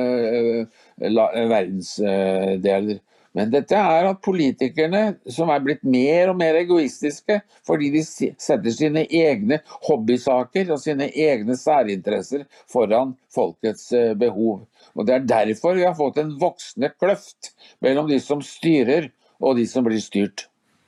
verdensdeler. Men dette er at politikerne som er blitt mer og mer egoistiske fordi de setter sine egne hobbysaker og sine egne særinteresser foran folkets behov. Og det er derfor vi har fått en voksende kløft mellom de som styrer og de som blir styrt.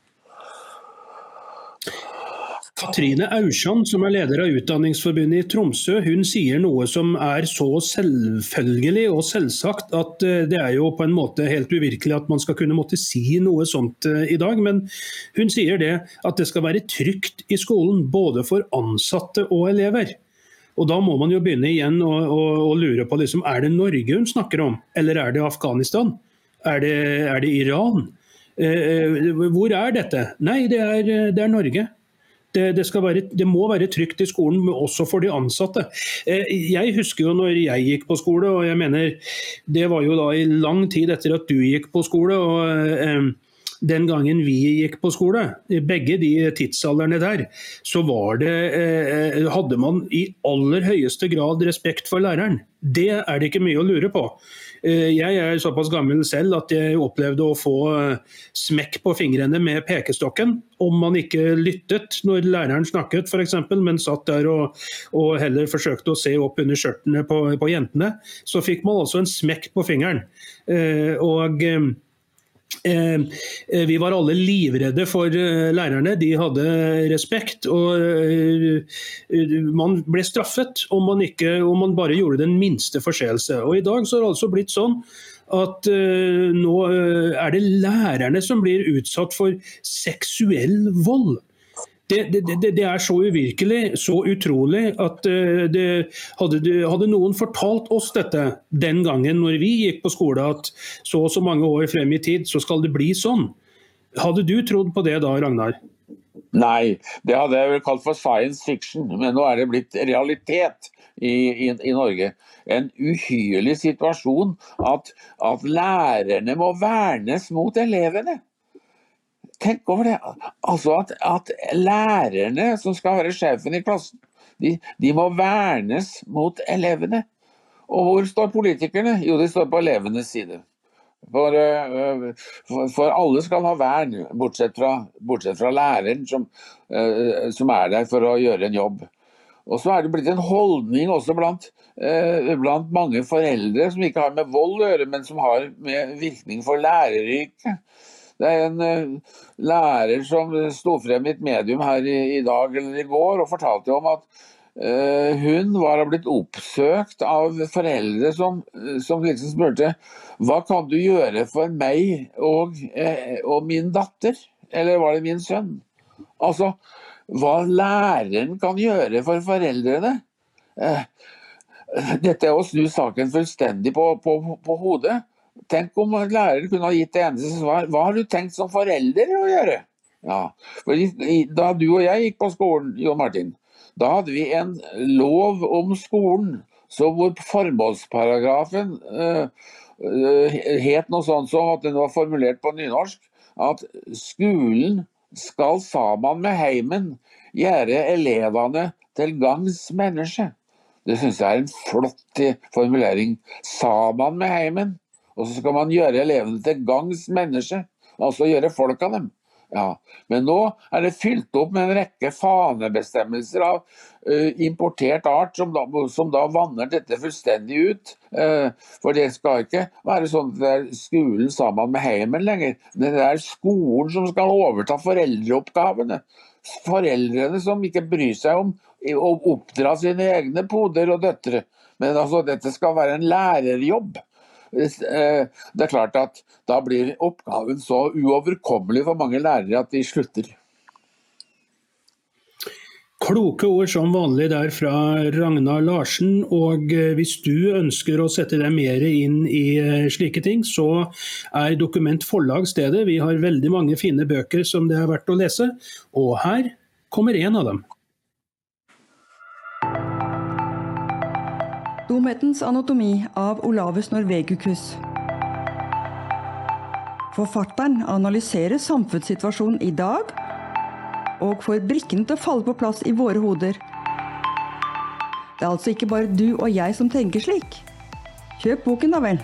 Katrine Aursand, som er leder av Utdanningsforbundet i Tromsø, hun sier noe som er så selvfølgelig og selvsagt at det er jo på en måte helt uvirkelig at man skal kunne måtte si noe sånt i dag, men hun sier det at det skal være trygt i skolen, både for ansatte og elever. Og da må man jo begynne igjen å lure på, liksom, er det Norge hun snakker om, eller er det Afghanistan? Er det Iran? Hvor er dette? Nei, det er Norge. Det må være trygt i skolen, men også for de ansatte. Jeg husker jo når jeg gikk på skole, og jeg mener, det var jo da i lang tid etter at du gikk på skole, og den gangen vi gikk på skole, begge de tidsalderne der, så hadde man i aller høyeste grad respekt for læreren. Det er det ikke mye å lure på. Jeg er såpass gammel selv at jeg opplevde å få smekk på fingrene med pekestokken, om man ikke lyttet når læreren snakket for eksempel, men satt der og heller forsøkte å se opp under skjørtene på jentene, så fikk man altså en smekk på fingeren. Vi var alle livredde for lærerne, de hadde respekt, og man ble straffet om man bare gjorde den minste forseelse. Og i dag så har det altså blitt sånn at nå er det lærerne som blir utsatt for seksuell vold. Det er så uvirkelig, så utrolig at hadde noen fortalt oss dette den gangen når vi gikk på skole, at så mange år frem i tid så skal det bli sånn. Hadde du trodd på det da, Ragnar? Nei, det hadde jeg vel kalt for science fiction, men nå er det blitt realitet i Norge. En uhyrlig situasjon at lærerne må vernes mot elevene. Tenk over det, altså at lærerne som skal være sjefen i klassen, de må vernes mot elevene. Og hvor står politikerne? Jo, de står på elevenes side. For alle skal ha vern, bortsett fra læreren som er der for å gjøre en jobb. Og så er det blitt en holdning også blant mange foreldre som ikke har med vold å gjøre, men som har med virkning for læreryrket. Det er en lærer som sto frem i et medium her i dag eller i går og fortalte om at hun var blitt oppsøkt av foreldre som liksom spurte: hva kan du gjøre for meg og min datter? Eller var det min sønn? Altså, hva læreren kan gjøre for foreldrene. Dette er å snu saken fullstendig på hodet. Tenk om læreren kunne ha gitt det eneste svar: hva har du tenkt som forelder å gjøre? Ja, da du og jeg gikk på skolen, Jon Martin, da hadde vi en lov om skolen Så hvor formålsparagrafen het noe sånt som at den var formulert på nynorsk, at skolen skal sammen med heimen gjøre elevene til gangs menneske. Det synes jeg en flott formulering. Sammen med heimen. Og så skal man gjøre elevene til gangs menneske. Altså gjøre folk av dem. Ja. Men nå det fylt opp med en rekke fanebestemmelser av importert art som da vanner dette fullstendig ut. For det skal ikke være sånn at det skolen sammen med heimen lenger. Det skolen som skal overta foreldreoppgavene. Foreldrene som ikke bryr seg om å oppdra sine egne poder og døtre. Men altså, dette skal være en lærerjobb. Det klart at da blir oppgaven så uoverkommelig for mange lærere at de slutter. Kloke ord som vanlig der fra Ragnar Larsen, og hvis du ønsker å sette deg mer inn i slike ting, så Dokument Forlag stedet. Vi har veldig mange fine bøker som det verdt å lese, og her kommer en av dem. Dumhetens anatomi av Olavus Norvegicus. Forfatteren analyserer samfunnssituasjonen i dag, og får brikkene til å falle på plass i våre hoder. Det altså ikke bare du og jeg som tenker slik. Kjøp boken da vel.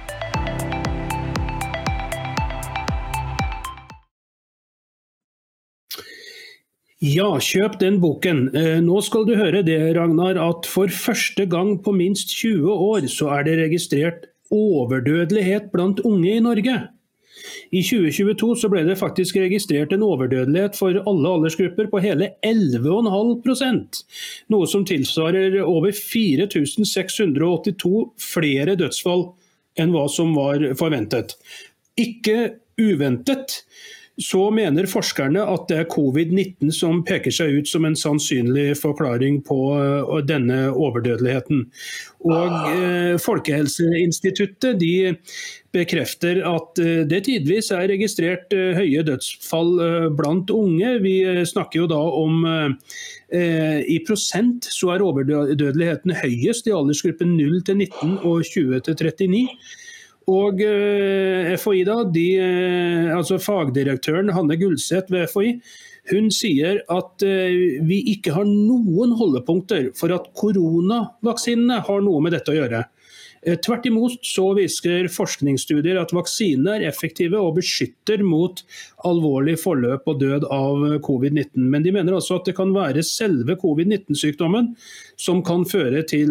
Ja, kjøp den boken. Nå skal du høre det, Ragnar, at for første gang på minst 20 år så det registrert overdødelighet blant unge i Norge. I 2022 så ble det faktisk registrert en overdødelighet for alle aldersgrupper på hele 11,5%, noe som tilsvarer over 4.682 flere dødsfall enn hva som var forventet. Ikke uventet, så mener forskerne at det covid-19 som peker seg ut som en sannsynlig forklaring på denne overdødeligheten. Og Folkehelseinstituttet de bekrefter at det tidvis registrert høye dødsfall blant unge. Vi snakker jo da om i prosent så overdødeligheten høyest i aldersgruppen 0 til 19 og 20 til 39. Og FHI da, altså fagdirektøren Hanne Gulseth ved FHI, hun sier at vi ikke har noen holdepunkter for at koronavaksinene har noe med dette å gjøre. Tvert imot så viser forskningsstudier at vaksinene effektive og beskytter mot alvorlig forløp og død av covid-19. Men de mener altså at det kan være selve covid-19-sykdommen som kan føre til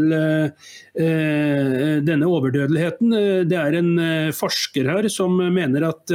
denne overdødeligheten. Det en forsker her som mener at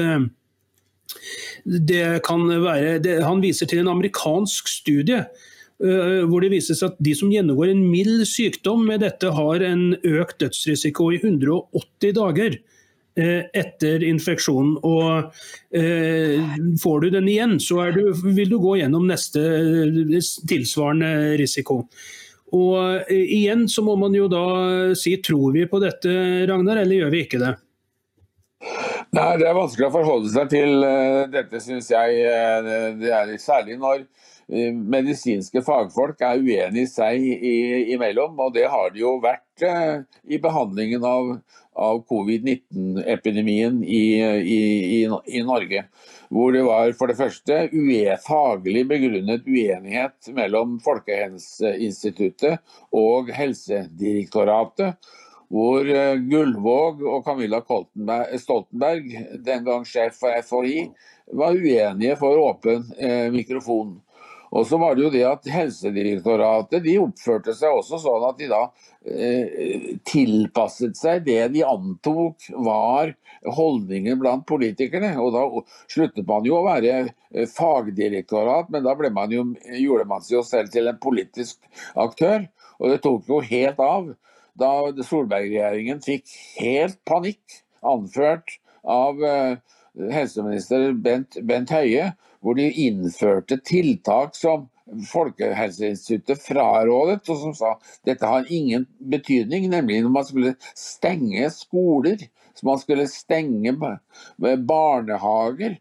det kan være, han viser til en amerikansk studie hvor det vises at de som gjennomgår en mild sykdom med dette har en økt dødsrisiko i 180 dager etter infeksjonen. Og får du den igjen, så vil du gå gjennom neste tilsvarende risiko. Og igjen så må man jo da si, tror vi på dette, Ragnar, eller gjør vi ikke det? Nei, det vanskelig å forholde seg til dette, synes jeg. Det særlig når medisinske fagfolk uenige seg imellom, og det har det jo vært i behandlingen av covid-19-epidemien i Norge, hvor det var for det første faglig begrunnet uenighet mellom Folkehelseinstituttet og Helsedirektoratet, hvor Gullvåg og Camilla Stoltenberg, den gang sjef for FHI, var uenige for åpen mikrofon. Og så var det jo det at Helsedirektoratet de oppførte seg også sånn at de da tilpasset seg det de antok var holdningen blant politikerne. Og da sluttet man jo å være fagdirektorat, men da gjorde man seg jo selv til en politisk aktør. Og det tok jo helt av da Solberg-regjeringen fikk helt panikk, anført av helseminister Bent Høie, hvor de innførte tiltak som Folkehelseinstituttet frarådet, og som sa dette har ingen betydning, nemlig når man skulle stenge skoler, så man skulle stenge barnehager,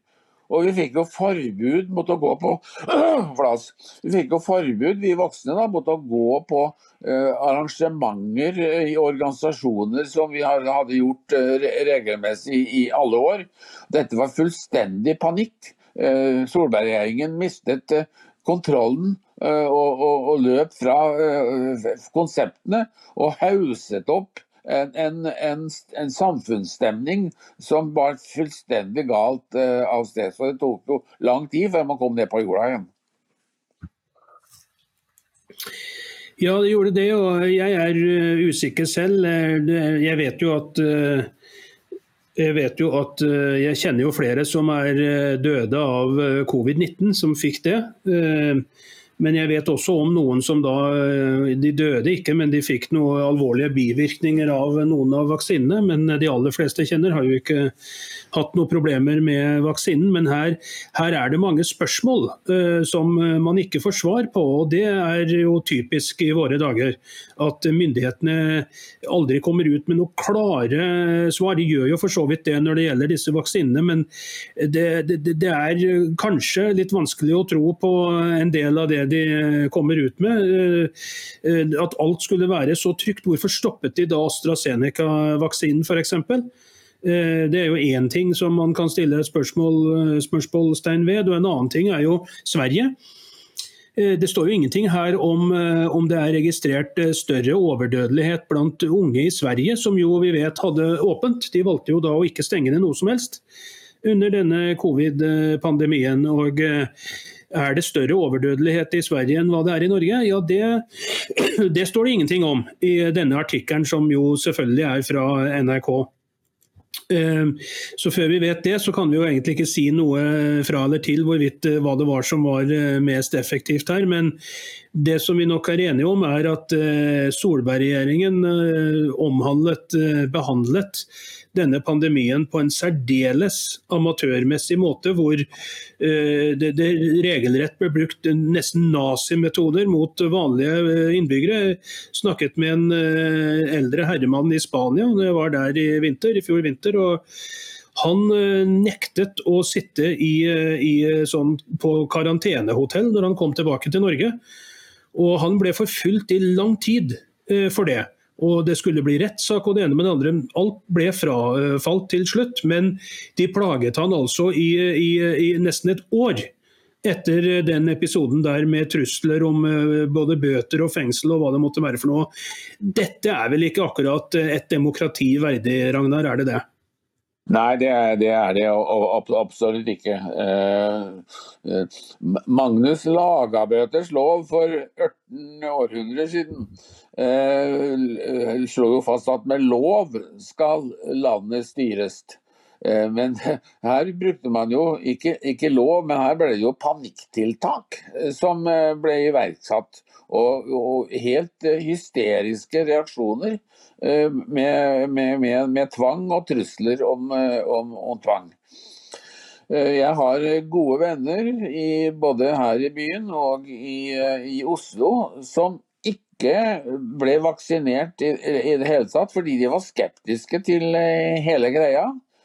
Og vi fikk jo forbud mot å gå på plass. Vi fikk jo forbud, vi voksne, da, mot å gå på arrangementer i organisasjoner som vi hadde gjort regelmessig i alle år. Dette var fullstendig panikk. Solberg-regjeringen mistet kontrollen og løp fra konseptene og hauset opp en samfunnsstemning som var fullstendig galt av sted. Så det tok jo lang tid før man kom ned på jorda igjen. Ja, det gjorde det, og jeg usikker selv. Jeg vet jo at jeg kjenner jo flere som døde av covid-19, som fikk det. Men jeg vet også om noen som da, de døde ikke, men de fikk noen alvorlige bivirkninger av noen av vaksinene. Men de aller fleste kjenner har jo ikke hatt noen problemer med vaksinen. Men her det mange spørsmål som man ikke får svar på, og det jo typisk i våre dager. At myndighetene aldri kommer ut med noen klare svar. De gjør jo for så vidt det når det gjelder disse vaksinene, men det kanskje litt vanskelig å tro på en del av det de kommer ut med, at alt skulle være så trygt. Hvorfor stoppet de da AstraZeneca-vaksinen for eksempel? Det jo en ting som man kan stille spørsmålstegn ved, og en annen ting jo Sverige. Det står jo ingenting her om det registrert større overdødelighet blant unge i Sverige, som jo vi vet hadde åpent. De valgte jo da å ikke stenge det noe som helst under denne covid-pandemien, og det større overdødelighet i Sverige enn hva det i Norge? Ja, det står det ingenting om i denne artikkelen, som jo selvfølgelig fra NRK. Så før vi vet det, så kan vi jo egentlig ikke si noe fra eller til hvorvidt hva det var som var mest effektivt her, men det som vi nok enige om at Solberg-regjeringen behandlet denne pandemien på en særdeles amatørmessig måte, hvor det regelrett ble brukt nesten nazimetoder mot vanlige innbyggere. Snakket med en eldre herremann i Spania, når jeg var der i fjor vinter, og han nektet å sitte på karantenehotell når han kom tilbake til Norge, og han ble forfulgt i lang tid for det. Og det skulle bli rettssak og det ene med det andre. Alt ble frafalt til slutt, men de plaget han altså i nesten et år etter den episoden der med trusler om både bøter og fengsel og hva det måtte være for noe. Dette vel ikke akkurat et demokrati verdig, Ragnar, det det? Nei, det det absolutt ikke. Magnus Lagabøters lov for 18 århundrer siden slår jo fast at med lov skal landet styres. Men her brukte man jo ikke lov, men her ble det jo panikktiltak som ble iverksatt. Og helt hysteriske reaksjoner med tvang og trusler om tvang. Jeg har gode venner både her i byen og i Oslo som ikke ble vaksinert i det hele tatt, fordi de var skeptiske til hele greia.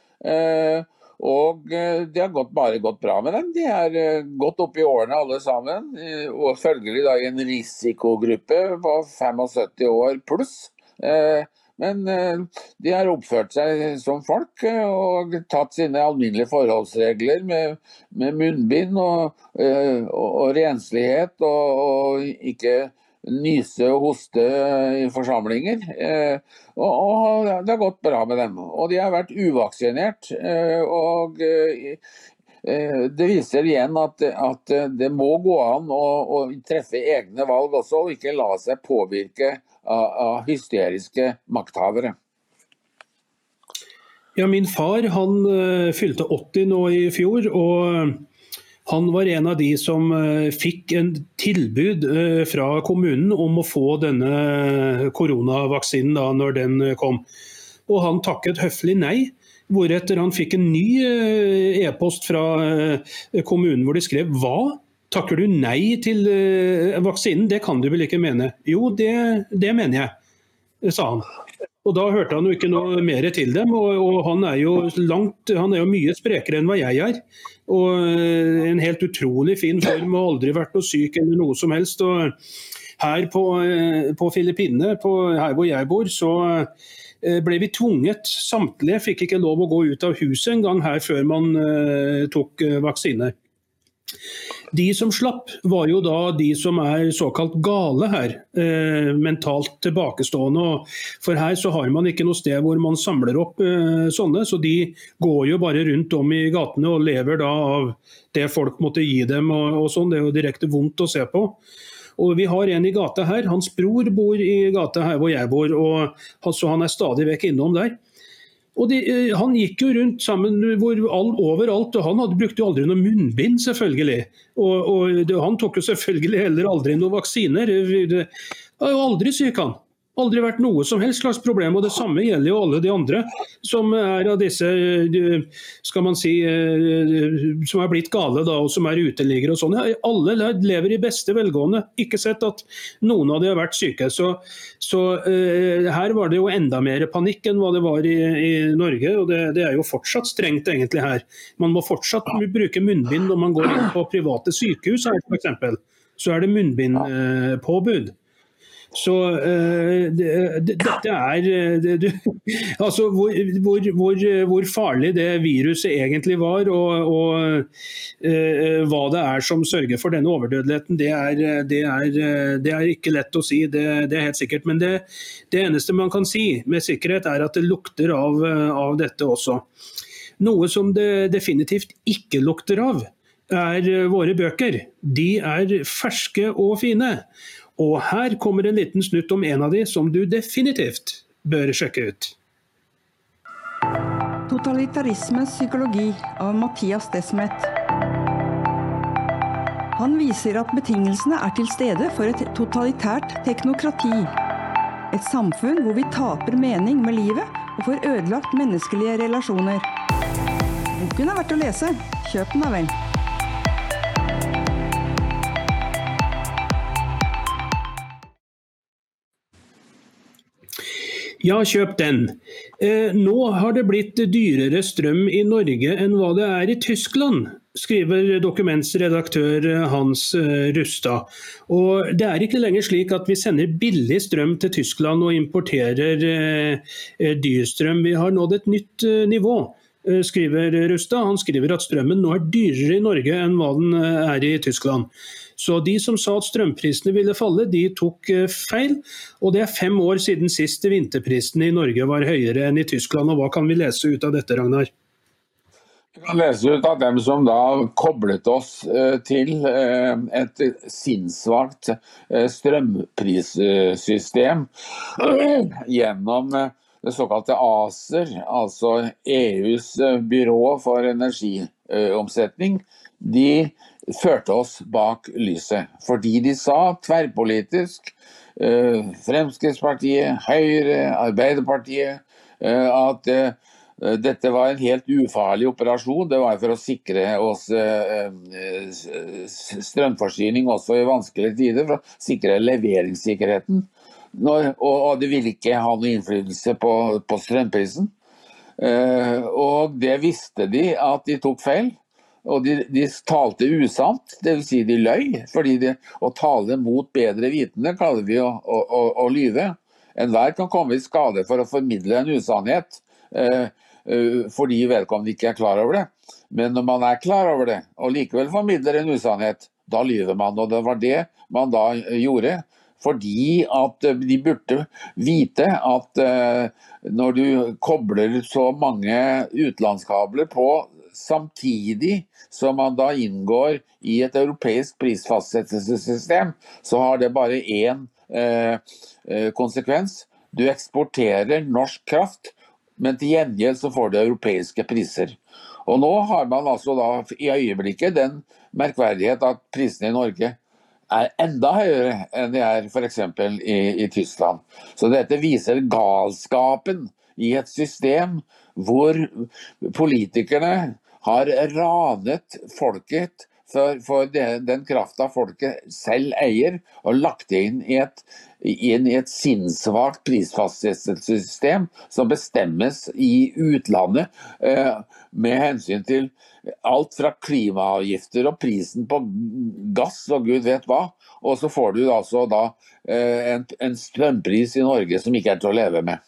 Og det har bare gått bra med dem. De gått opp i årene alle sammen, og følgelig da i en risikogruppe på 75 år pluss. Men de har oppført seg som folk og tatt sine alminnelige forholdsregler med munnbind og renslighet og ikke nyse og hoste i forsamlinger, og det har gått bra med dem, og de har vært uvaksinert, og det viser igjen at det må gå an å treffe egne valg også, og ikke la seg påvirke av hysteriske makthavere. Ja, min far, han fylte 80 nå i fjor, og han var en av de som fikk en tilbud fra kommunen om å få denne koronavaksinen da, når den kom. Og han takket høflig nei, hvoretter han fikk en ny e-post fra kommunen hvor de skrev: hva? Takker du nei til vaksinen? Det kan du vel ikke mene? Jo, det mener jeg. sa han. Og da hørte han jo ikke noe mer til dem, og han er jo mye sprekere enn hva jeg er. Og en helt utrolig fin form, og aldri vært noe syk eller noe som helst. Og her på Filippinene, her hvor jeg bor, så ble vi tvunget. Samtlige fikk ikke lov å gå ut av huset en gang her før man tok vaksine. De som slapp var jo da de som er såkalt gale her, mentalt tilbakestående, for her så har man ikke noe sted hvor man samler opp sånne, så de går jo bare rundt om i gatene og lever da av det folk måtte gi dem og sånn. Det er jo direkte vondt å se på. Og vi har en i gata her, hans bror bor i gata her hvor jeg bor, og så han er stadig vekk innom der. Og han gikk jo rundt sammen overalt, og han brukte jo aldri noe munnbind selvfølgelig. Og han tok jo selvfølgelig heller aldri noen vaksiner. Det var jo aldri syk han. Aldri vært noe som helst slags problem, og det samme gjelder jo alle de andre som er av disse, skal man si, som er blitt gale da, og som er uteliggere og sånn. Alle lever i beste velgående, ikke sett at noen av de har vært syke. Så her var det jo enda mer panikk enn hva det var i Norge, og det er jo fortsatt strengt egentlig her. Man må fortsatt bruke munnbind når man går inn på private sykehus her for eksempel. Så er det munnbindpåbud. Så dette er altså hvor farlig det viruset egentlig var, og hva det er som sørger for denne overdødeligheten, det er ikke lett å si, det er helt sikkert. Men det eneste man kan si med sikkerhet er at det lukter av dette også. Noe som det definitivt ikke lukter av er våre bøker. De er ferske og fine. Og her kommer en liten snutt om en av de som du definitivt bør sjekke ut. Totalitarismens psykologi av Mattias Desmet. Han viser at betingelsene er til stede for et totalitært teknokrati. Et samfunn hvor vi taper mening med livet og får ødelagt menneskelige relasjoner. Boken er verdt å lese. Kjøp den da vel. Ja, kjøp den. Nå har det blitt dyrere strøm i Norge enn hva det er i Tyskland, skriver Dokuments redaktør Hans Rustad. Og det er ikke lenger slik at vi sender billig strøm til Tyskland og importerer dyrstrøm. Vi har nådd et nytt nivå, skriver Rustad. Han skriver at strømmen nå er dyrere i Norge enn hva den er i Tyskland. Så de som sa at strømprisene ville falle, de tok feil, og det er 5 år siden sist vinterprisene i Norge var høyere enn i Tyskland. Og hva kan vi lese ut av dette, Ragnar? Vi kan lese ut av dem som da koblet oss til et sinnssvakt strømprissystem gjennom det såkalte ACER, altså EUs byrå for energiomsetning. De førte oss bak lyset, fordi de sa tverrpolitisk, Fremskrittspartiet, Høyre, Arbeiderpartiet, at dette var en helt ufarlig operasjon. Det var for å sikre oss strømforsyning også i vanskelige tider, for å sikre leveringssikkerheten. Og det ville ikke ha noen innflytelse på strømprisen. Og det visste de at de tok feil. Og de talte usant, det vil si de løy, fordi å tale mot bedre vitende kaller vi å lyve. Enhver kan komme i skade for å formidle en usannhet, fordi vedkommende ikke er klar over det. Men når man er klar over det, og likevel formidler en usannhet, da lyver man, og det var det man da gjorde. Fordi at de burde vite at når du kobler så mange utenlandskabler på samtidig som man da inngår i et europeisk prisfastsettelsessystem, så har det bare én konsekvens. Du eksporterer norsk kraft, men til gjengjeld så får du europeiske priser. Og nå har man altså da i øyeblikket den merkverdighet at prisene i Norge er enda høyere enn de er for eksempel i Tyskland. Så dette viser galskapen i et system hvor politikerne har ranet folket for den kraften folket selv eier, og lagt inn i et sinnssvakt prisfastsettelsessystem som bestemmes i utlandet med hensyn til alt fra klimaavgifter og prisen på gass og Gud vet hva. Og så får du altså da en strømpris i Norge som ikke til å leve med.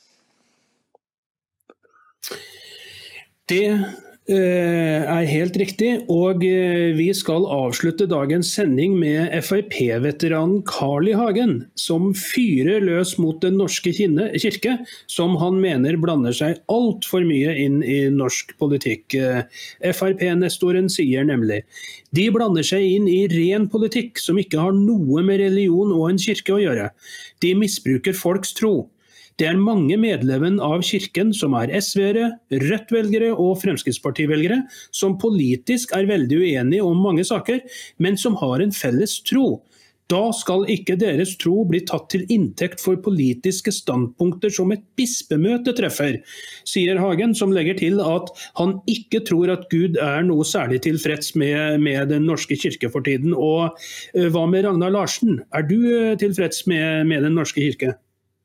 Det helt riktig, og vi skal avslutte dagens sending med FrP-veteranen Carl I. Hagen, som fyrer løs mot den norske kirke, som han mener blander seg alt for mye inn i norsk politikk. FrP-nestoren sier nemlig, de blander seg inn i ren politikk som ikke har noe med religion og en kirke å gjøre. De misbruker folks tro. Det mange medlemmer av kirken som SV-ere, Rødt-velgere og Fremskrittsparti-velgere som politisk veldig uenige om mange saker, men som har en felles tro. Da skal ikke deres tro bli tatt til inntekt for politiske standpunkter som et bispemøte treffer, sier Hagen, som legger til at han ikke tror at Gud noe særlig tilfreds med den norske kirke for tiden. Og hva med Ragnar Larsen? Du tilfreds med den norske kirke?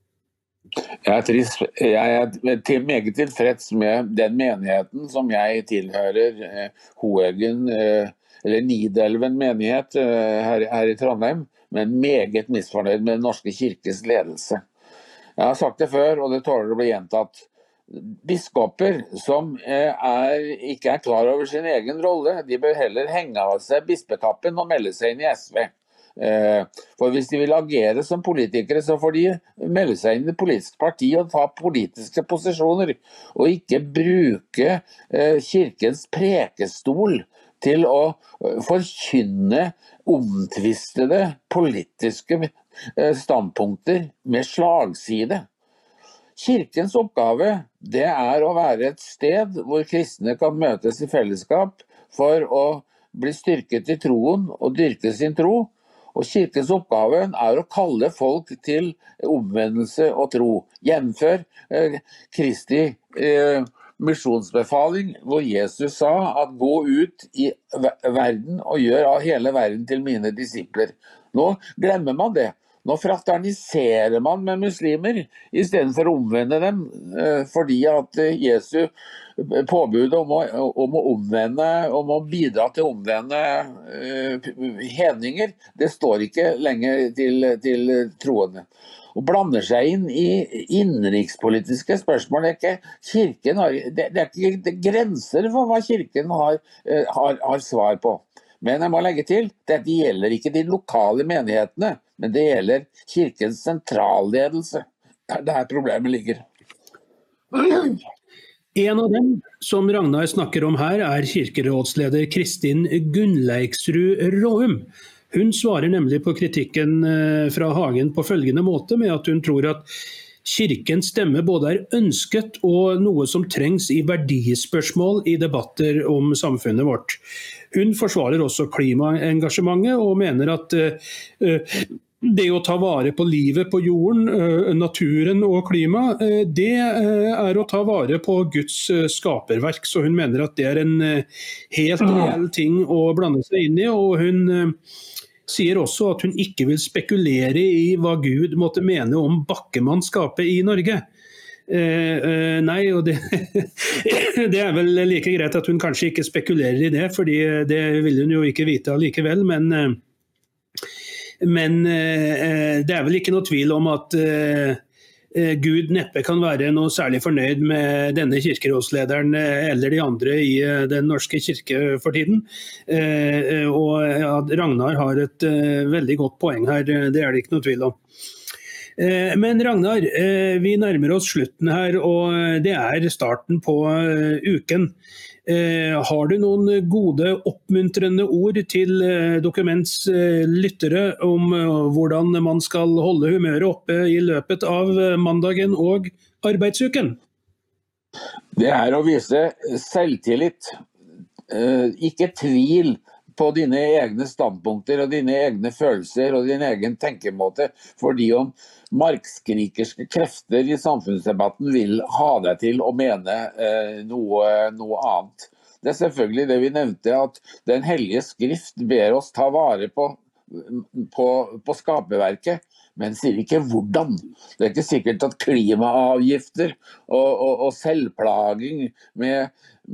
Jeg meget tilfreds med den menigheten som jeg tilhører, Hoegen, eller Nidelven menighet her I Trondheim, men meget misfornøyd med den norske kirkes ledelse. Jeg har sagt det før, og det tåler å bli gjentatt. Biskoper som ikke klar over sin egen rolle, de bør heller henge av seg bispekappen og melde seg inn I SV. For hvis de vil agere som politikere, så får de melde seg inn I det politiske parti og ta politiske posisjoner, og ikke bruke kirkens prekestol til å forkynne omtvistede politiske standpunkter med slagside. Kirkens oppgave, det å være et sted hvor kristne kan møtes I fellesskap for å bli styrket I troen og dyrke sin tro. Og kirkens oppgave å kalle folk til omvendelse og tro. Jevnfør Kristi misjonsbefaling, hvor Jesus sa at gå ut I verden og gjør av hele verden til mine disipler. Nå glemmer man det. Nå fraterniserer man med muslimer I stedet for å omvende dem, fordi at Jesu påbud om å omvende, om å bidra til å omvende hedninger, det står ikke lenger til troende. Og blander seg inn I innenrikspolitiske spørsmål, det ikke grenser for hva kirken har svar på. Men jeg må legge til, dette gjelder ikke de lokale menighetene, men det gjelder kirkens sentralledelse. Der problemet ligger. En av dem som Ragnar snakker om her kirkerådsleder Kristin Gunnleiksrud Råum. Hun svarer nemlig på kritikken fra Hagen på følgende måte med at hun tror at kirkens stemme både ønsket og noe som trengs I verdispørsmål I debatter om samfunnet vårt. Hun forsvarer også klimaengasjementet og mener at det å ta vare på livet på jorden, naturen og klima, det å ta vare på Guds skaperverk. Så hun mener at det en helt reell ting å blande seg inn I, og hun sier også at hun ikke vil spekulere I hva Gud måtte mene om bakkemannskapet I Norge. Nei, og det vel like greit at hun kanskje ikke spekulerer I det, fordi det vil hun jo ikke vite allikevel, men det vel ikke noe tvil om at Gud neppe kan være noe særlig fornøyd med denne kirkerådslederen eller de andre I den norske kirke for tiden. Og Ragnar har et veldig godt poeng her, det det ikke noe tvil om. Men Ragnar, vi nærmer oss slutten her, og det starten på uken. Har du noen gode, oppmuntrende ord til Dokuments lyttere om hvordan man skal holde humøret oppe I løpet av mandagen og arbeidsuken? Det å vise selvtillit, ikke tvil på dine egne standpunkter og dine egne følelser og din egen tenkemåte, fordi om markskrikerske krefter I samfunnsdebatten vil ha deg til å mene noe annet. det selvfølgelig det vi nevnte, at den hellige skrift ber oss ta vare på skaperverket, men sier ikke hvordan. Det ikke sikkert at klimaavgifter og selvplaging med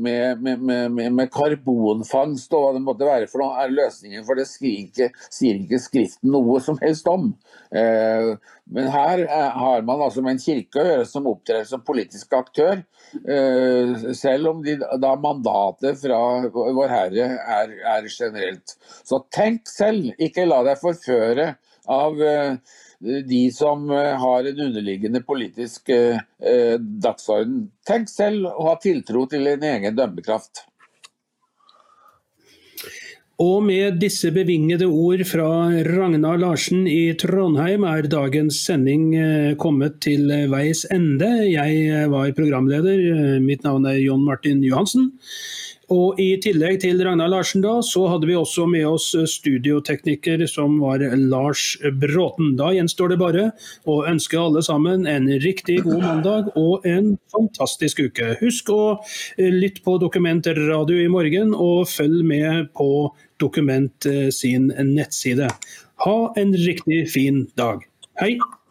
karbonfangst og hva det måtte være for noe løsningen, for det sier ikke skriften noe som helst om. Men her har man altså med en kirke å gjøre som opptrer som politisk aktør, selv om da mandatet fra vår Herre er generelt. Så tenk selv, ikke la deg forføre av de som har en underliggende politisk dagsorden. Tenk selv og ha tiltro til en egen dømmekraft. Og med disse bevingede ord fra Ragnar Larsen i Trondheim dagens sending kommet til veis ende. Jeg var programleder, mitt navn Jon Martin Johansen. Og i tillegg til Ragnar Larsen da, så hadde vi også med oss studiotekniker som var Lars Bråten. Da gjenstår det bare å ønske alle sammen en riktig god mandag og en fantastisk uke. Husk å lytte på Dokument Radio i morgen og følg med på Dokument sin nettside. Ha en riktig fin dag. Hei!